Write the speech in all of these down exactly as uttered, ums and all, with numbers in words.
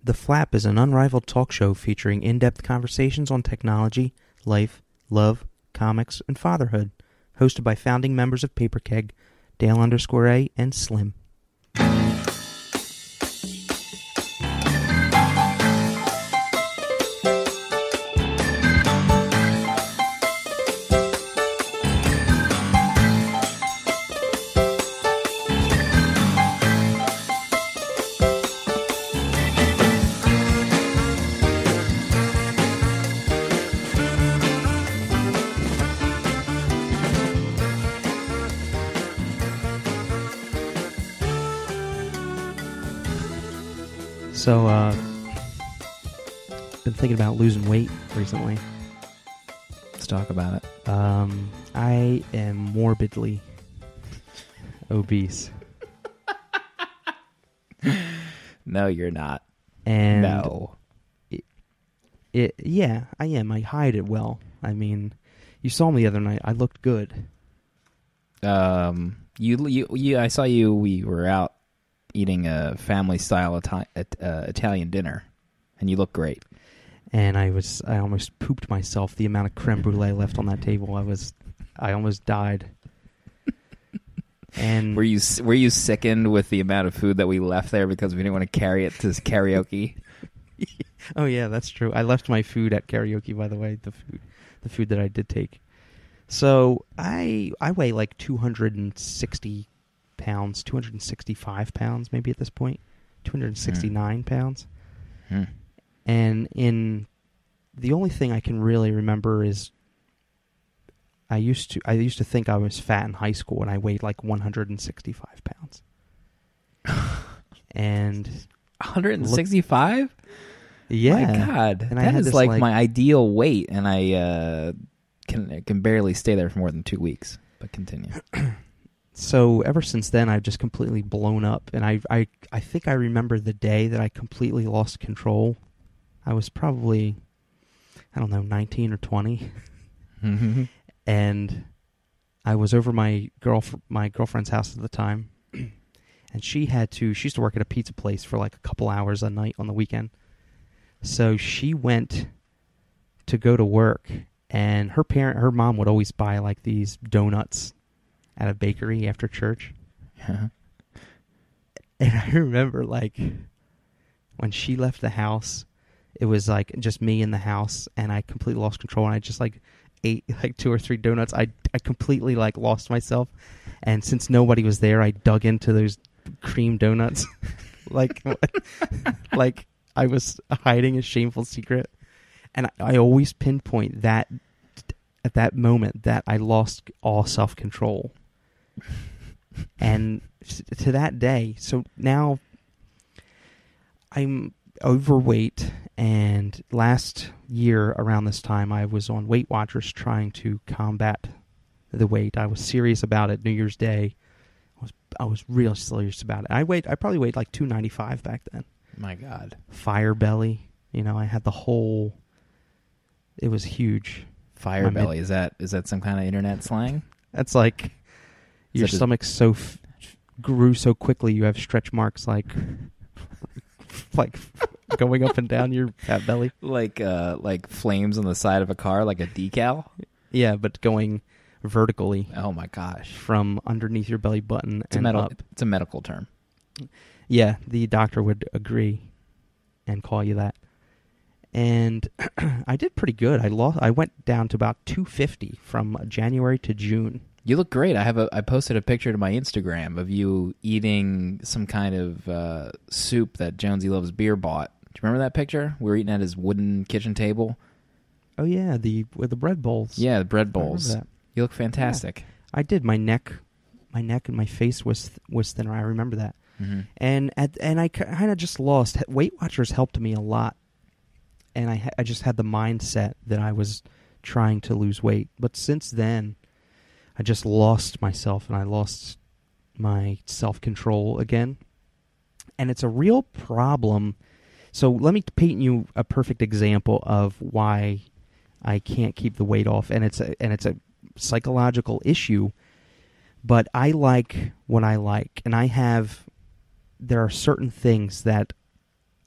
The Flap is an unrivaled talk show featuring in-depth conversations on technology, life, love, comics, and fatherhood. Hosted by founding members of Paper Keg, Dale underscore A, and Slim. So, uh, been thinking about losing weight recently. Let's talk about it. Um, I am morbidly obese. No, you're not. And no. It, it, yeah, I am. I hide it well. I mean, you saw me the other night. I looked good. Um, you, you, you I saw you. We were out eating a family-style Ita- uh, Italian dinner, and you look great. And I was, I almost pooped myself. The amount of creme brulee left on that table, I was, I almost died. And were you were you sickened with the amount of food that we left there because we didn't want to carry it to karaoke? Oh yeah, that's true. I left my food at karaoke, by the way. The food, the food that I did take. So I I weigh like two hundred and sixty pounds, two hundred and sixty-five pounds, maybe at this point, two hundred and sixty-nine hmm. pounds. Hmm. And in the only thing I can really remember is I used to I used to think I was fat in high school, and I weighed like one hundred and sixty-five pounds. And one hundred sixty-five? Yeah. My God, and that I had is this, like, like my ideal weight, and I uh, can can barely stay there for more than two weeks. But continue. So ever since then, I've just completely blown up, and I I I think I remember the day that I completely lost control. I was probably, I don't know, nineteen or twenty, mm-hmm. and I was over my girl my girlfriend's house at the time, and she had to she used to work at a pizza place for like a couple hours a night on the weekend, so she went to go to work, and her parent her mom would always buy like these donuts at a bakery after church. Uh-huh. And I remember, like, when she left the house, it was, like, just me in the house, and I completely lost control, and I just, like, ate, like, two or three donuts. I, I completely, like, lost myself, and since nobody was there, I dug into those cream donuts, like, like I was hiding a shameful secret, and I, I always pinpoint that, at that moment, that I lost all self-control. And to that day, so now I'm overweight, and last year around this time I was on Weight Watchers trying to combat the weight. I was serious about it. New Year's Day, I was I was real serious about it. I weighed I probably weighed like two ninety-five back then. My God. Fire belly, you know, I had the whole, it was huge. Fire My belly, mid- is that is that some kind of internet slang? That's like your stomach so f- grew so quickly you have stretch marks like like going up and down your fat belly, like uh, like flames on the side of a car, like a decal. Yeah, but going vertically. Oh my gosh! From underneath your belly button it's and a medical, up. It's a medical term. Yeah, the doctor would agree and call you that. And I did pretty good. I lost. I went down to about two fifty from January to June. You look great. I have a. I posted a picture to my Instagram of you eating some kind of uh, soup that Jonesy Loves Beer bought. Do you remember that picture? We were eating at his wooden kitchen table. Oh yeah, the with the bread bowls. Yeah, the bread bowls. You look fantastic. Yeah, I did. My neck, my neck and my face was was thinner. I remember that. Mm-hmm. And at and I kind of just lost. Weight Watchers helped me a lot, and I I just had the mindset that I was trying to lose weight. But since then, I just lost myself, and I lost my self-control again. And it's a real problem. So let me paint you a perfect example of why I can't keep the weight off, and it's a, and it's a psychological issue. But I like what I like, and I have. There are certain things that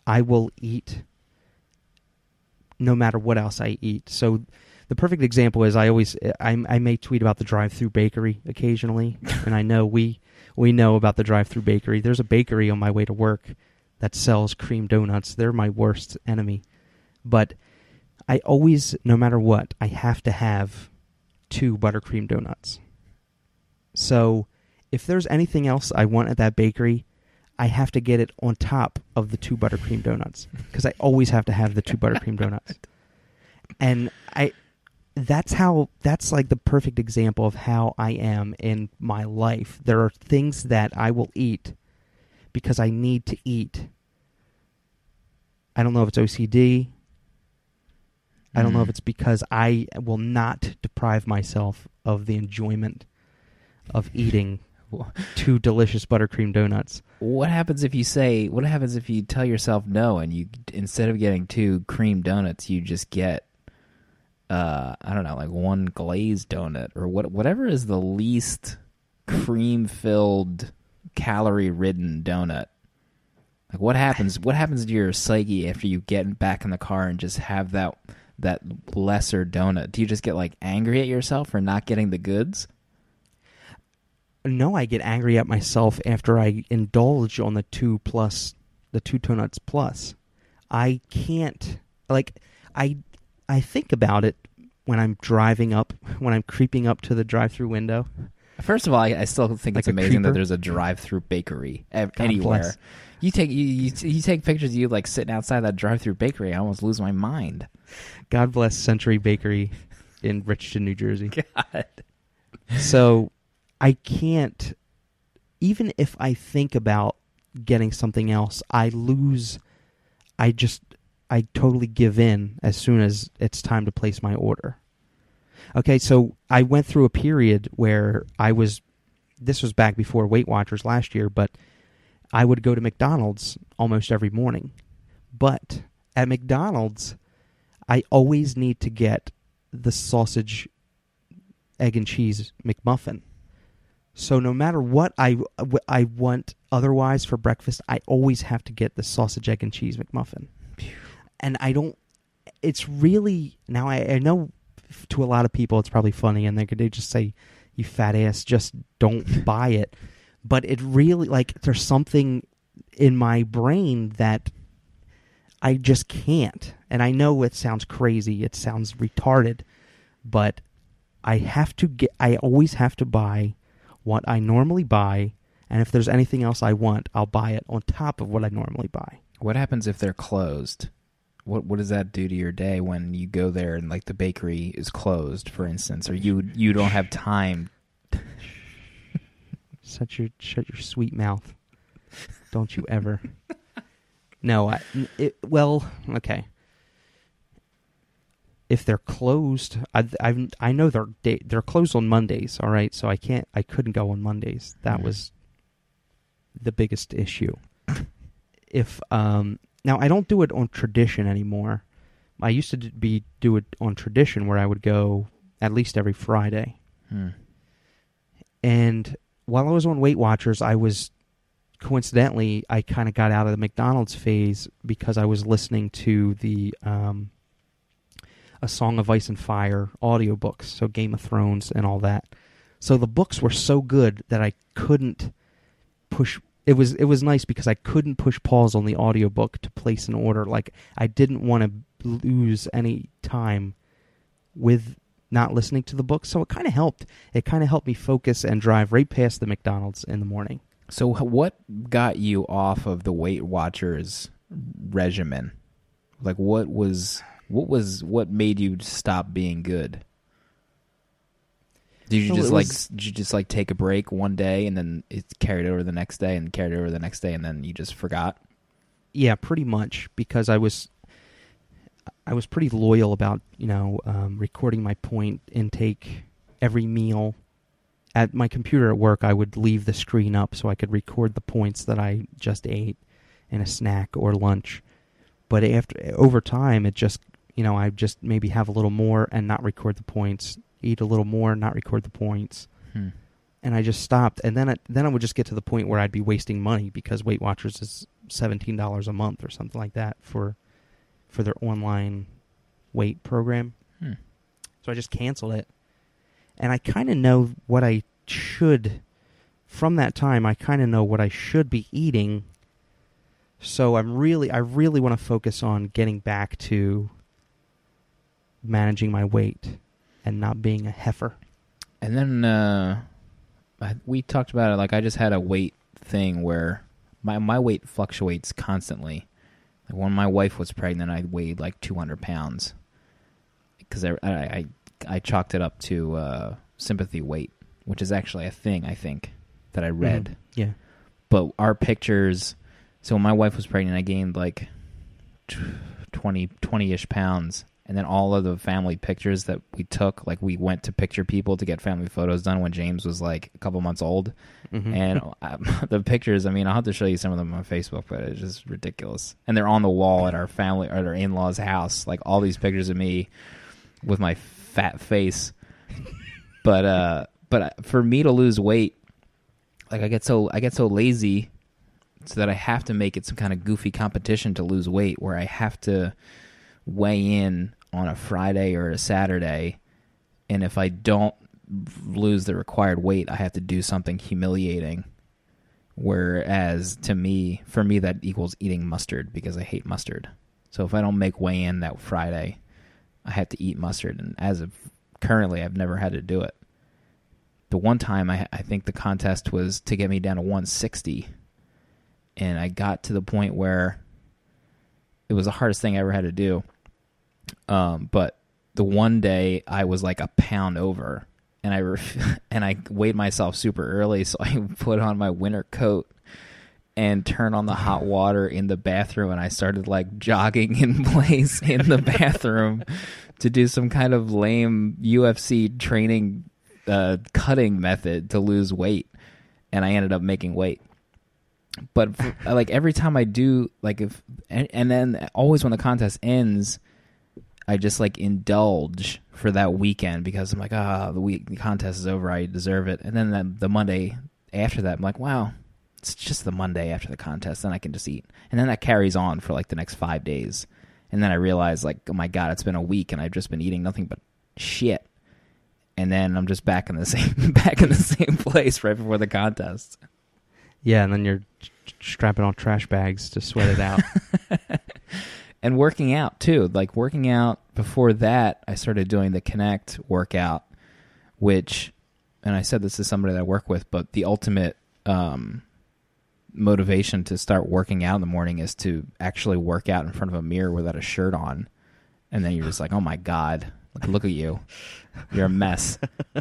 I will eat no matter what else I eat. So the perfect example is I always I, I may tweet about the drive-through bakery occasionally, and I know we we know about the drive-through bakery. There's a bakery on my way to work that sells cream donuts. They're my worst enemy. But I always, no matter what, I have to have two buttercream donuts. So if there's anything else I want at that bakery, I have to get it on top of the two buttercream donuts because I always have to have the two buttercream donuts. And I that's how that's like the perfect example of how I am in my life. There are things that I will eat because I need to eat. I don't know if it's O C D. I don't know if it's because I will not deprive myself of the enjoyment of eating two delicious buttercream donuts. What happens if you say, what happens if you tell yourself no and you, instead of getting two cream donuts, you just get, uh, I don't know, like one glazed donut or what, whatever is the least cream-filled, calorie-ridden donut? Like what happens, what happens to your psyche after you get back in the car and just have that that lesser donut? Do you just get like angry at yourself for not getting the goods? No, I get angry at myself after I indulge on the two plus, the two donuts plus. I can't, like, I I think about it when I'm driving up, when I'm creeping up to the drive-through window. First of all, I, I still think Like it's a amazing creeper? that there's a drive-through bakery ev- God anywhere. bless. You take you, you you take pictures of you like sitting outside that drive-through bakery. I almost lose my mind. God bless Century Bakery in Richardson, New Jersey. God. So I can't, even if I think about getting something else, I lose, I just, I totally give in as soon as it's time to place my order. Okay, so I went through a period where I was, this was back before Weight Watchers last year, but I would go to McDonald's almost every morning. But at McDonald's, I always need to get the sausage, egg and cheese McMuffin. So no matter what I, I want otherwise for breakfast, I always have to get the sausage, egg and cheese McMuffin. And I don't, it's really, now I, I know to a lot of people it's probably funny and they they just say, you fat ass, just don't buy it. But it really, like, there's something in my brain that I just can't. And I know it sounds crazy, it sounds retarded, but I have to get, I always have to buy what I normally buy, and if there's anything else I want, I'll buy it on top of what I normally buy. What happens if they're closed? What what does that do to your day when you go there and like the bakery is closed, for instance, or you you don't have time? Shut your shut your sweet mouth. Don't you ever. No, I, it, well, okay. If they're closed, I I I know they're day, they're closed on Mondays. All right, so I can't I couldn't go on Mondays. That was the biggest issue. If um now I don't do it on tradition anymore. I used to be do it on tradition where I would go at least every Friday. Hmm. And while I was on Weight Watchers, I was coincidentally I kind of got out of the McDonald's phase because I was listening to the um, A Song of Ice and Fire audiobooks, so Game of Thrones and all that. So the books were so good that I couldn't push. It was it was nice because I couldn't push pause on the audiobook to place an order. Like I didn't want to lose any time with not listening to the book, so it kind of helped. It kind of helped me focus and drive right past the McDonald's in the morning. So what got you off of the Weight Watchers regimen? Like what was what was what made you stop being good? Did you So just it like was- did you just like take a break one day and then it carried over the next day and carried over the next day and then you just forgot? Yeah, pretty much, because I was I was pretty loyal about, you know, um, recording my point intake every meal. At my computer at work, I would leave the screen up so I could record the points that I just ate in a snack or lunch. But after over time, it just, you know, I just maybe have a little more and not record the points, eat a little more, not record the points. Hmm. and I just stopped. And then it, then I would just get to the point where I'd be wasting money because Weight Watchers is seventeen dollars a month or something like that for for their online weight program. Hmm. So I just canceled it. And I kind of know what I should, from that time, I kind of know what I should be eating. So I'm really, I really want to focus on getting back to managing my weight and not being a heifer. And then uh, I, we talked about it. Like I just had a weight thing where my my weight fluctuates constantly. Like when my wife was pregnant, I weighed like two hundred pounds because I, I I I chalked it up to uh, sympathy weight, which is actually a thing I think that I read. Mm-hmm. Yeah. But our pictures. So when my wife was pregnant, I gained like twenty, twenty-ish pounds. And then all of the family pictures that we took, like we went to picture people to get family photos done when James was like a couple months old. Mm-hmm. And I, the pictures, I mean, I'll have to show you some of them on Facebook, but it's just ridiculous. And they're on the wall at our family, at our in-laws' house. Like all these pictures of me with my fat face. But uh, but for me to lose weight, like I get so I get so lazy so that I have to make it some kind of goofy competition to lose weight where I have to weigh in on a Friday or a Saturday, and if I don't lose the required weight, I have to do something humiliating. Whereas to me, for me, that equals eating mustard because I hate mustard. So if I don't make weigh in that Friday, I have to eat mustard, and as of currently, I've never had to do it. The one time, I, I think the contest was to get me down to one sixty, and I got to the point where it was the hardest thing I ever had to do. Um, but the one day I was like a pound over, and I ref- and I weighed myself super early, so I put on my winter coat and turned on the hot water in the bathroom, and I started like jogging in place in the bathroom to do some kind of lame U F C training uh, cutting method to lose weight, and I ended up making weight. But for, like every time I do, like if and, and then always when the contest ends, I just like indulge for that weekend because I'm like, ah, oh, the week the contest is over, I deserve it. And then the, the Monday after that, I'm like, wow, it's just the Monday after the contest, then I can just eat. And then that carries on for like the next five days. And then I realize like, oh my God, it's been a week and I've just been eating nothing but shit. And then I'm just back in the same back in the same place right before the contest. Yeah, and then you're strapping on trash bags to sweat it out. And working out, too. Like, working out, before that, I started doing the Connect workout, which, and I said this to somebody that I work with, but the ultimate um, motivation to start working out in the morning is to actually work out in front of a mirror without a shirt on. And then you're just like, oh, my God, look, look at you. You're a mess.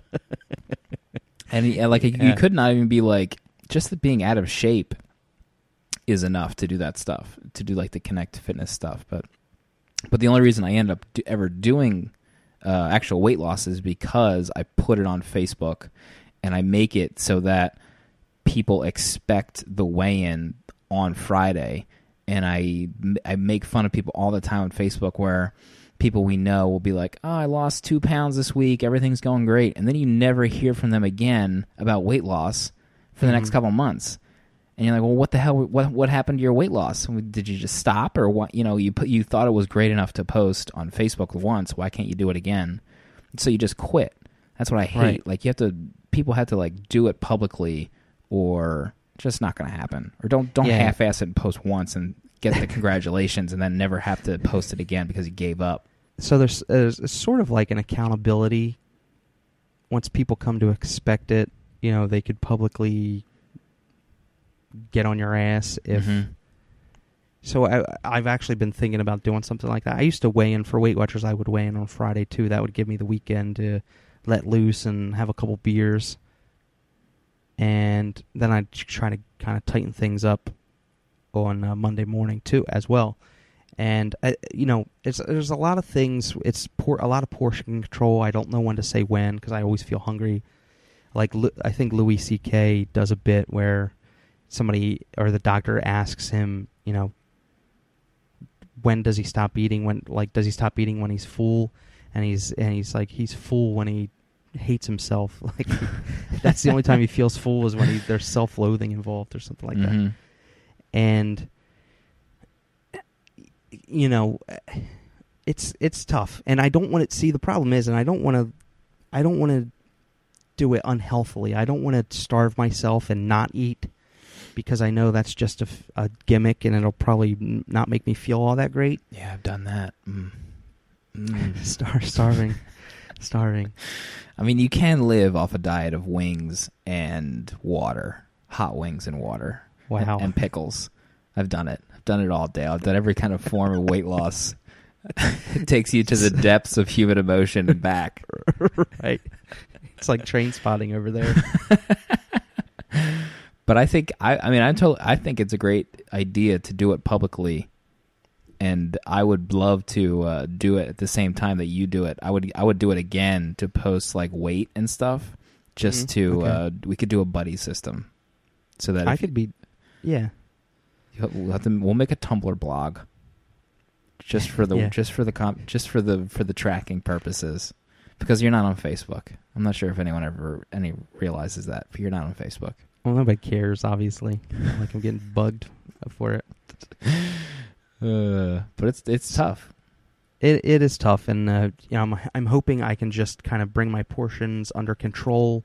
and, and, like, yeah. you could not even be, like, just the being out of shape is enough to do that stuff, to do like the Connect fitness stuff. But but the only reason I end up do, ever doing uh, actual weight loss is because I put it on Facebook and I make it so that people expect the weigh-in on Friday. And I, I make fun of people all the time on Facebook where people we know will be like, oh, I lost two pounds this week, everything's going great. And then you never hear from them again about weight loss for the mm-hmm. next couple months. And you're like, well, what the hell? What what happened to your weight loss? Did you just stop, or what? You know, you put you thought it was great enough to post on Facebook once. Why can't you do it again? So you just quit. That's what I hate. Right. Like you have to, people have to like do it publicly, or just not going to happen. Or don't don't yeah. half-ass it and post once and get the congratulations, and then never have to post it again because you gave up. So there's, there's sort of like an accountability. Once people come to expect it, you know, they could publicly get on your ass if mm-hmm. so I, I've actually been thinking about doing something like that. I used to weigh in for Weight Watchers. I would weigh in on Friday too. That would give me the weekend to let loose and have a couple beers, and then I'd try to kind of tighten things up on uh, Monday morning too as well. And I, you know, it's, there's a lot of things. It's poor, a lot of portion control. I don't know when to say when because I always feel hungry. Like I think Louis C K does a bit where somebody or the doctor asks him, you know, when does he stop eating? When, like, does he stop eating when he's full? And he's and he's like, he's full when he hates himself. Like that's the only time he feels full is when he, there's self-loathing involved or something like mm-hmm. that. And you know, it's it's tough, and I don't want to see the problem is, and I don't want to, I don't want to do it unhealthily. I don't want to starve myself and not eat because I know that's just a, a gimmick, and it'll probably not make me feel all that great. Yeah, I've done that. Mm. Mm. Star starving, starving. I mean, you can live off a diet of wings and water, hot wings and water. Wow. And, and pickles. I've done it. I've done it all day. I've done every kind of form of weight loss. It takes you to the depths of human emotion and back. Right. It's like train spotting over there. But I think I, I mean I'm totally, I think it's a great idea to do it publicly, and I would love to uh, do it at the same time that you do it. I would I would do it again to post like weight and stuff, just Mm-hmm. to Okay. uh, we could do a buddy system, so that I if, could be, yeah. we'll, have to, we'll make a Tumblr blog, just for the Yeah. just for the comp, just for the for the tracking purposes, because you're not on Facebook. I'm not sure if anyone ever any realizes that, but you're not on Facebook. Well, nobody cares, obviously. Like I'm getting bugged for it. Uh, but it's it's tough. It it is tough, and uh, you know, I'm I'm hoping I can just kind of bring my portions under control.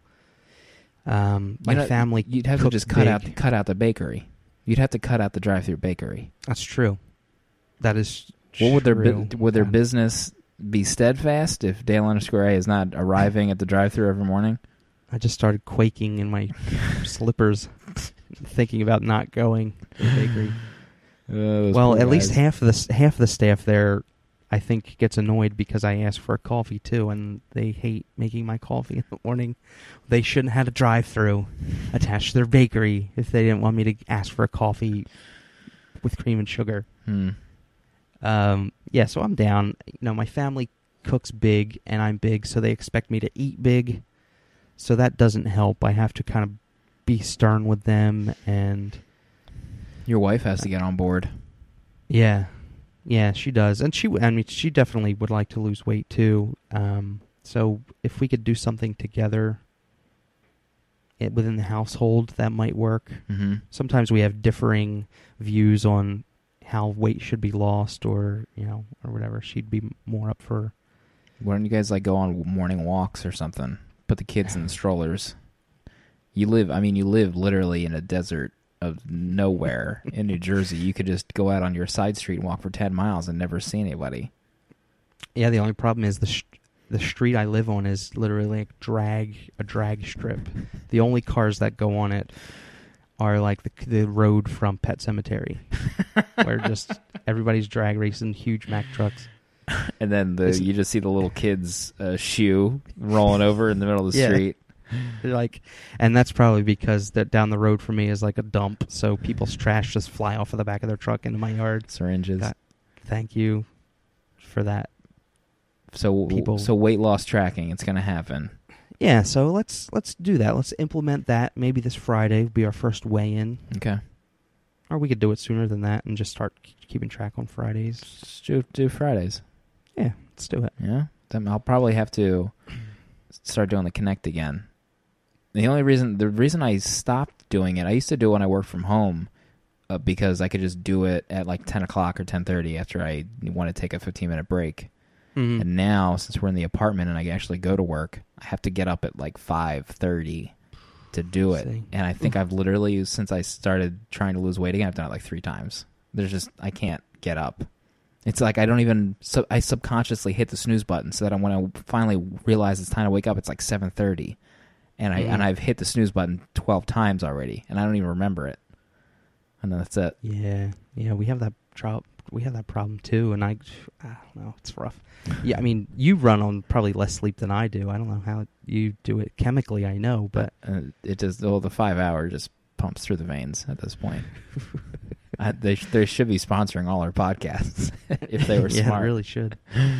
Um, my You know, family, You'd have to cooks just cut big. out cut out the bakery. You'd have to cut out the drive-through bakery. That's true. That is. What would their true. bu- would their Yeah. business be steadfast if Dale underscore A is not arriving at the drive-through every morning? I just started quaking in my slippers, thinking about not going to the bakery. Uh, Well, at least half of the half of the staff there, I think, gets annoyed because I ask for a coffee too, and they hate making my coffee in the morning. They shouldn't have a drive-through attached to their bakery if they didn't want me to ask for a coffee with cream and sugar. Hmm. Um, yeah, so I'm down. You know, my family cooks big, and I'm big, so they expect me to eat big. So that doesn't help. I have to kind of be stern with them, and Your wife has to get on board. yeah, yeah, she does, and she, I mean, she definitely would like to lose weight too. Um, so if we could do something together it, within the household, that might work. Mm-hmm. Sometimes we have differing views on how weight should be lost, or you know, or whatever. She'd be more up for. Why don't you guys like go on morning walks or something? Put the kids in the strollers. You live, I mean, you live literally in a desert of nowhere in New Jersey. You could just go out on your side street and walk for ten miles and never see anybody. Yeah, the only problem is the sh- the street I live on is literally like drag a drag strip. The only cars that go on it are like the the road from Pet Sematary, where just everybody's drag racing huge Mack trucks. And then the It's- you just see the little kid's uh, shoe rolling over in the middle of the Yeah. street. They're like, and that's probably because that down the road from me is like a dump, so people's trash just fly off of the back of their truck into my yard. Syringes. Got- Thank you for that. So people- so weight loss tracking, it's going to happen. Yeah, so let's let's do that. Let's implement that. Maybe this Friday will be our first weigh-in. Okay. Or we could do it sooner than that and just start k- keeping track on Fridays. Just do, do Fridays. Yeah, let's do it. Yeah. Then I'll probably have to start doing the Connect again. The only reason, the reason I stopped doing it, I used to do it when I worked from home uh, because I could just do it at like ten o'clock or ten thirty after I want to take a fifteen minute break. Mm-hmm. And now, since we're in the apartment and I actually go to work, I have to get up at like five thirty to do it. See. And I think I've literally, since I started trying to lose weight again, I've done it like three times. There's just, I can't get up. It's like I don't even, so I subconsciously hit the snooze button so that when I finally realize it's time to wake up, it's like seven thirty. And, I, Mm. and I've hit the snooze button twelve times already, and I don't even remember it. And then that's it. Yeah, yeah, we have that tro- we have that problem too, and I, I don't know, it's rough. Yeah, I mean, you run on probably less sleep than I do. I don't know how you do it chemically. I know, but Uh, it just, well, the five hour just pumps through the veins at this point. I, they they should be sponsoring all our podcasts if they were yeah, smart. really should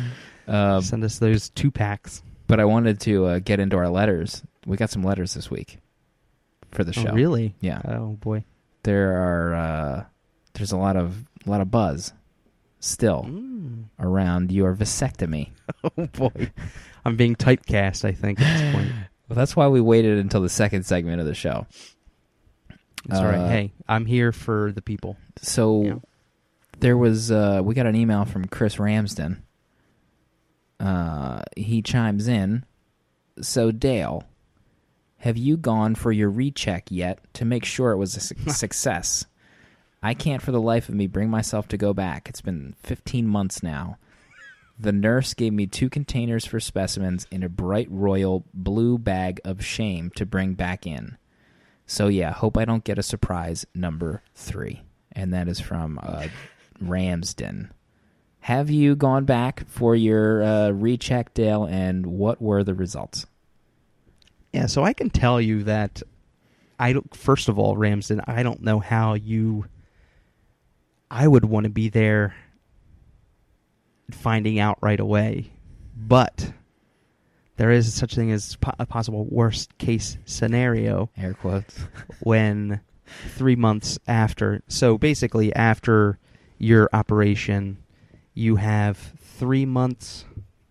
Um, send us those two packs. but I wanted to uh, get into our letters. We got some letters this week for the show. Oh, really? Yeah. Oh boy. There are uh, there's a lot of a lot of buzz still Mm. around your vasectomy. Oh boy. I'm being typecast, I think, at this point. Well, that's why we waited until the second segment of the show. It's uh, all right. Hey, I'm here for the people. So Yeah. there was, uh, we got an email from Chris Ramsden. Uh, he chimes in. So, Dale, have you gone for your recheck yet to make sure it was a su- success? I can't for the life of me bring myself to go back. It's been fifteen months now. The nurse gave me two containers for specimens in a bright royal blue bag of shame to bring back in. So, yeah, hope I don't get a surprise number three. And that is from uh, Ramsden. Have you gone back for your uh, recheck, Dale, and what were the results? Yeah, so I can tell you that, I don't, first of all, Ramsden, I don't know how you... I would want to be there finding out right away. But there is such thing as po- a possible worst case scenario. Air quotes. When three months after, so basically after your operation, you have three months,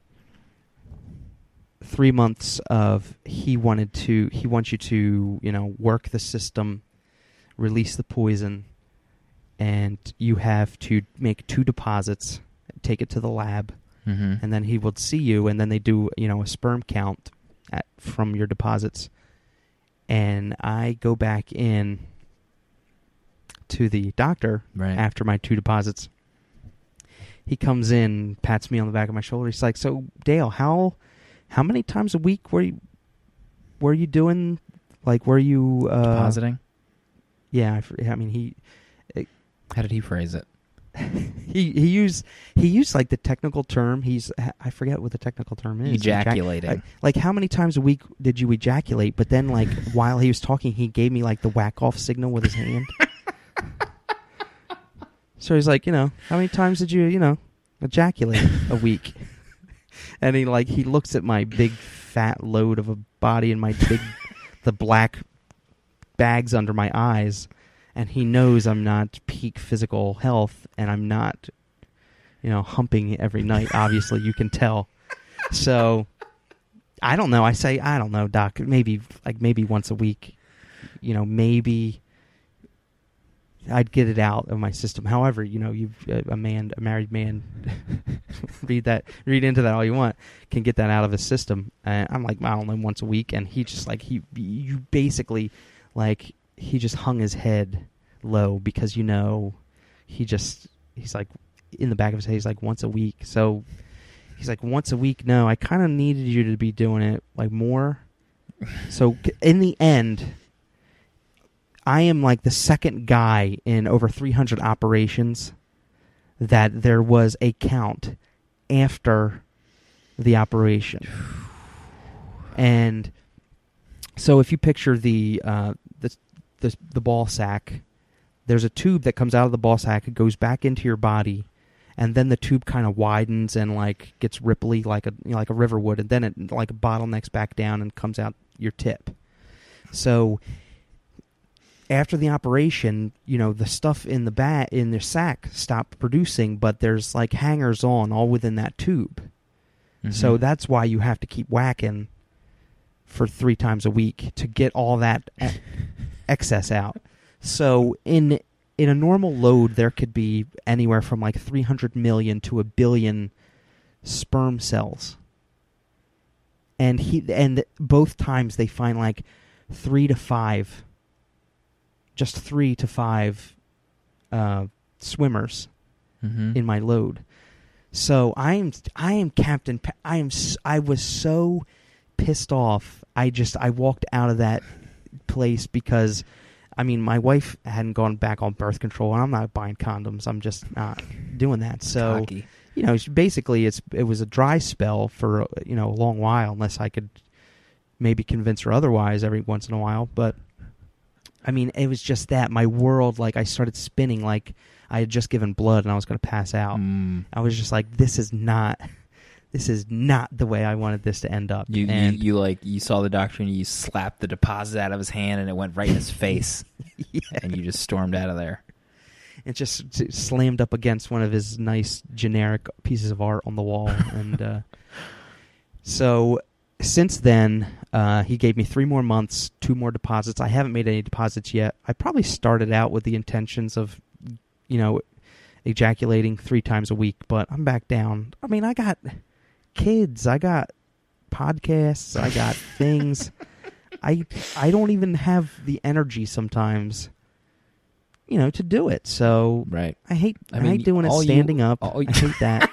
three months of he wanted to, he wants you to, you know, work the system, release the poison, and you have to make two deposits, take it to the lab, Mm-hmm. and then he would see you, and then they do, you know, a sperm count at, from your deposits. And I go back in to the doctor Right. after my two deposits. He comes in, pats me on the back of my shoulder. He's like, "So, Dale, how how many times a week were you were you doing? Like, were you uh, Depositing? Yeah, I, f- I mean he." How did he phrase it? He he used he used like the technical term. He's I forget what the technical term is. Ejaculating. Ejac- like how many times a week did you ejaculate? But then like while he was talking, he gave me like the whack off signal with his hand. So he's like, you know, how many times did you you know ejaculate a week? And he like he looks at my big fat load of a body and my big the black bags under my eyes. And he knows I'm not peak physical health, and I'm not, you know, humping every night. Obviously, you can tell. So, I don't know. I say, I don't know, Doc. Maybe, like, maybe once a week. You know, maybe I'd get it out of my system. However, you know, you a man, a married man, read that, read into that all you want, can get that out of his system. And I'm like, I don't know, once a week, and he just like he, you basically, like. He just hung his head low because, you know, he just, he's like, in the back of his head, he's like, once a week. So he's like, once a week? No, I kind of needed you to be doing it, like, more. So in the end, I am like the second guy in over three hundred operations that there was a count after the operation. And so if you picture the, uh, the, The, the ball sack, there's a tube that comes out of the ball sack, it goes back into your body, and then the tube kind of widens and like gets ripply like a you know, like a river would, and then it like bottlenecks back down and comes out your tip. So after the operation, you know, the stuff in the bat in the sack stopped producing, but there's like hangers on all within that tube. Mm-hmm. So that's why you have to keep whacking for three times a week to get all that excess out. So in in a normal load, there could be anywhere from like three hundred million to a billion sperm cells. And he and both times they find like three to five, just three to five uh, swimmers mm-hmm. in my load. So I am I am Captain. Pa- I am I was so pissed off. I just I walked out of that place because, I mean, my wife hadn't gone back on birth control, and I'm not buying condoms. I'm just not doing that. So, Cocky. you know, basically, it's it was a dry spell for you know a long while, unless I could maybe convince her otherwise every once in a while. But I mean, it was just that my world, like, I started spinning like I had just given blood and I was going to pass out. Mm. I was just like, this is not. This is not the way I wanted this to end up. You, and you you like you saw the doctor and you slapped the deposit out of his hand and it went right in his face. Yeah. And you just stormed out of there. It just s- slammed up against one of his nice generic pieces of art on the wall. And uh, So since then, uh, he gave me three more months, two more deposits. I haven't made any deposits yet. I probably started out with the intentions of, you know, ejaculating three times a week, but I'm back down. I mean, I got kids, I got podcasts, I got things. I I don't even have the energy sometimes, you know, to do it. So right. I hate I, I mean, hate doing it standing you, up. all you, I hate that.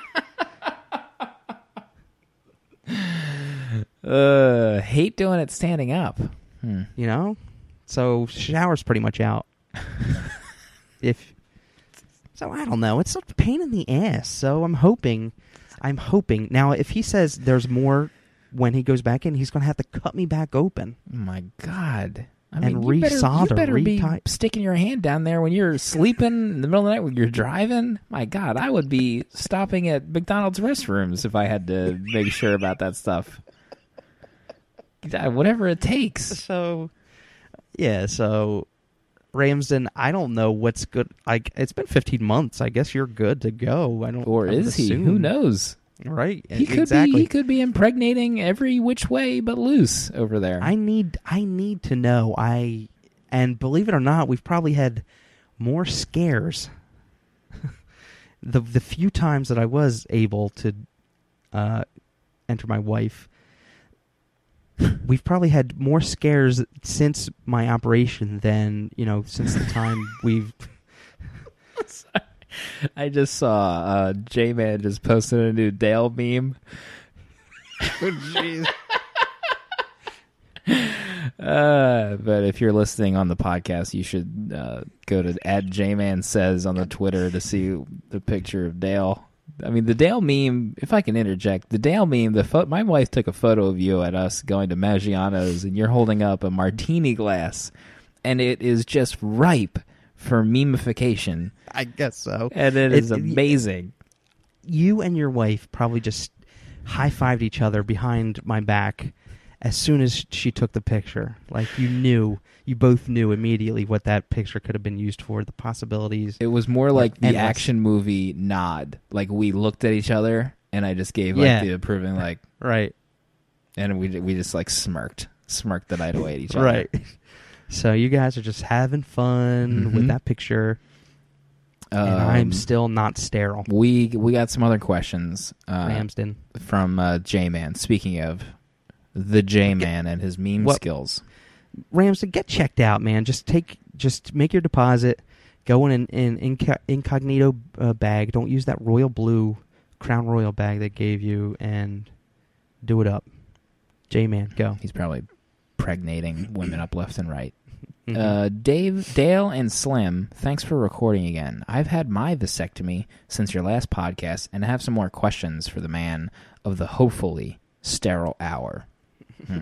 uh, hate doing it standing up. Hmm. You know, so shower's pretty much out. if so, I don't know. It's a pain in the ass. So I'm hoping, I'm hoping now. If he says there's more when he goes back in, he's going to have to cut me back open. Oh my God. I and mean, you better, resolder, you better be reti- sticking your hand down there when you're sleeping in the middle of the night when you're driving. My God, I would be stopping at McDonald's restrooms if I had to make sure about that stuff. God, whatever it takes. So, yeah, so Ramsden, I don't know what's good. Like, it's been fifteen months. I guess you're good to go. I don't. Or I would is he? assume. Who knows? Right. He could exactly. be. He could be impregnating every which way but loose over there. I need. I need to know. I and believe it or not, we've probably had more scares. the the few times that I was able to uh, enter my wife, we've probably had more scares since my operation than you know since the time we've. Sorry. I just saw uh, J-Man just posted a new Dale meme. Jeez. uh, but if you're listening on the podcast, you should uh, go to at J-Man Says on the Twitter to see the picture of Dale. I mean, the Dale meme, if I can interject, the Dale meme, the fo- my wife took a photo of you at us going to Maggiano's, and you're holding up a martini glass, and it is just ripe for memification. I guess so. And it, it is amazing. You and your wife probably just high-fived each other behind my back as soon as she took the picture. Like, you knew, you both knew immediately what that picture could have been used for, the possibilities. It was more like the endless. action movie nod. Like, we looked at each other, and I just gave, like, yeah. the approving, like... Right. And we we just, like, smirked. Smirked the night away at each other. Right. So you guys are just having fun mm-hmm. with that picture. Um, and I'm still not sterile. We we got some other questions. Uh, Ramsden. From uh, J-Man. Speaking of the J-Man and his meme what, skills. Ramsden, get checked out, man. Just take, just make your deposit. Go in an in, in, incognito uh, bag. Don't use that royal blue Crown Royal bag they gave you, and do it up. J-Man, go. He's probably pregnating women up left and right. Mm-hmm. Uh, Dave, Dale, and Slim, thanks for recording again. I've had my vasectomy since your last podcast, and I have some more questions for the man of the hopefully sterile hour. Hmm.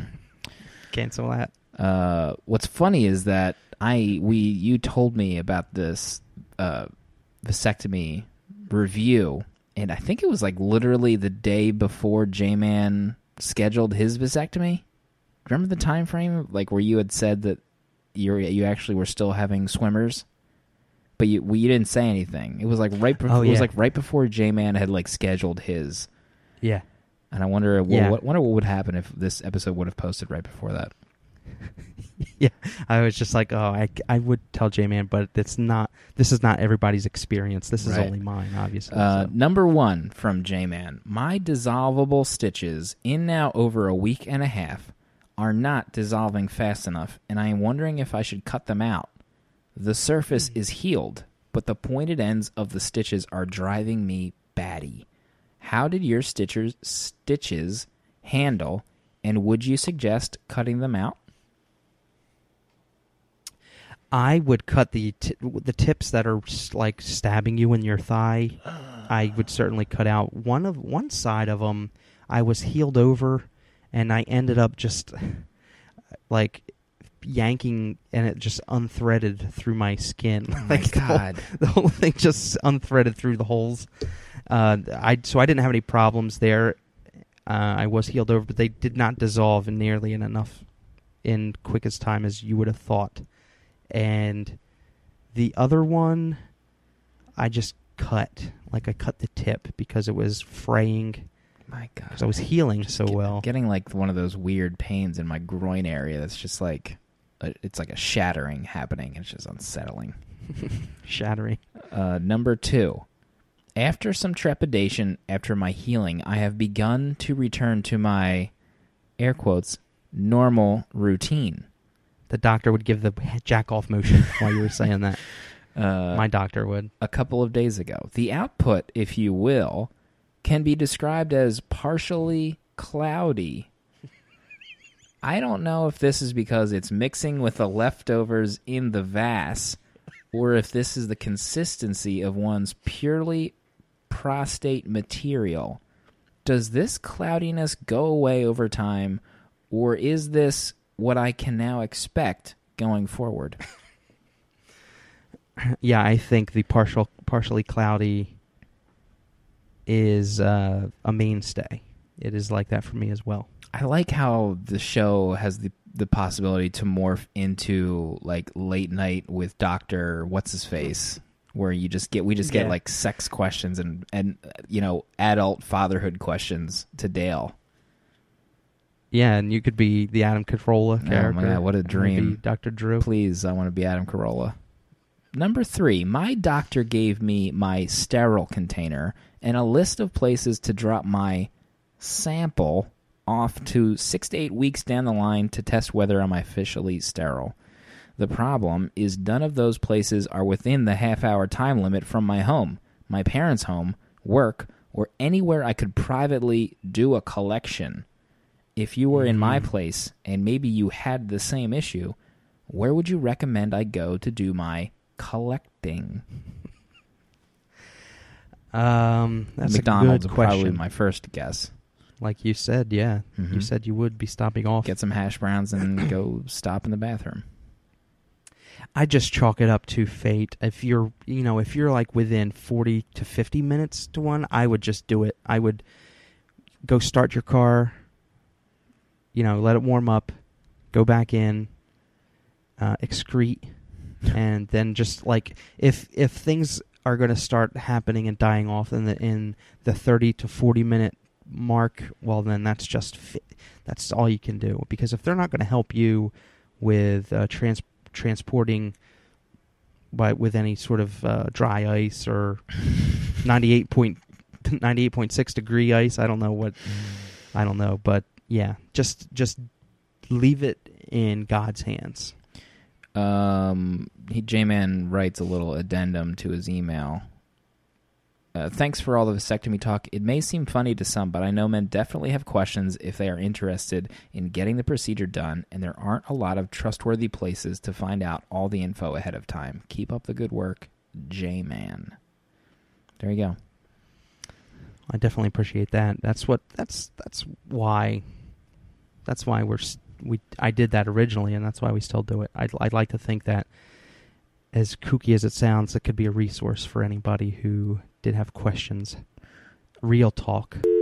Cancel that. Uh, what's funny is that I we you told me about this uh, vasectomy review, and I think it was like literally the day before J-Man scheduled his vasectomy. Remember the time frame, like where you had said that you you actually were still having swimmers, but you well, you didn't say anything. It was like right before, oh, it yeah. was like right before J-Man had like scheduled his. Yeah. And I wonder well, yeah. what wonder what would happen if this episode would have posted right before that. Yeah, I was just like, oh, I, I would tell J-Man, but it's not. This is not everybody's experience. This is right. only mine, obviously. Uh, so. Number one from J-Man. My dissolvable stitches, in now over a week and a half, are not dissolving fast enough, and I am wondering if I should cut them out. The surface is healed, but the pointed ends of the stitches are driving me batty. How did your stitchers, stitches handle, and would you suggest cutting them out? I would cut the t- the tips that are like stabbing you in your thigh. I would certainly cut out one of one side of them. I was healed over, and I ended up just like yanking, and it just unthreaded through my skin. Oh my like God! The whole, the whole thing just unthreaded through the holes. Uh, I so I didn't have any problems there. Uh, I was healed over, but they did not dissolve in nearly in enough in quickest time as you would have thought. And the other one, I just cut. Like, I cut the tip because it was fraying. My God. Because I was healing Just so get- well. Getting like one of those weird pains in my groin area that's just like, a, it's like a shattering happening. It's just unsettling. Shattering. Uh, number two. After some trepidation after my healing, I have begun to return to my, air quotes, normal routine. The doctor would give the jack-off motion while you were saying that. Uh, My doctor would. a couple of days ago. The output, if you will, can be described as partially cloudy. I don't know if this is because it's mixing with the leftovers in the vase, or if this is the consistency of one's purely prostate material. Does this cloudiness go away over time, or is this what I can now expect going forward? Yeah, I think the partial, partially cloudy is uh, a mainstay. It is like that for me as well. I like how the show has the the possibility to morph into like late night with Doctor What's His Face, where you just get we just get Yeah. like sex questions and and you know adult fatherhood questions to Dale. Yeah, and you could be the Adam Carolla Oh, character. my God, what a and dream. be Doctor Drew. Please, I want to be Adam Carolla. Number three, my doctor gave me my sterile container and a list of places to drop my sample off to six to eight weeks down the line to test whether I'm officially sterile. The problem is none of those places are within the half-hour time limit from my home, my parents' home, work, or anywhere I could privately do a collection. If you were in my place and maybe you had the same issue, where would you recommend I go to do my collecting? Um, that's McDonald's a good would probably question. be my first guess. Like you said, yeah. Mhm. You said you would be stopping off. Get some hash browns and go stop in the bathroom. I just chalk it up to fate. If you're, you know, if you're like within forty to fifty minutes to one, I would just do it. I would go start your car, you know, let it warm up, go back in, uh, excrete, and then just like if if things are going to start happening and dying off in the in the thirty to forty minute mark, well then that's just fi- that's all you can do, because if they're not going to help you with uh, trans transporting by with any sort of uh, dry ice or ninety-eight point six degree ice, I don't know what I don't know, but yeah, just just leave it in God's hands. Um, he, J-Man writes a little addendum to his email. Uh, thanks for all the vasectomy talk. It may seem funny to some, but I know men definitely have questions if they are interested in getting the procedure done, and there aren't a lot of trustworthy places to find out all the info ahead of time. Keep up the good work, J-Man. There you go. I definitely appreciate that. That's what that's that's why that's why we're s- we I did that originally, and that's why we still do it. I'd I'd like to think that, as kooky as it sounds, it could be a resource for anybody who did have questions. Real talk.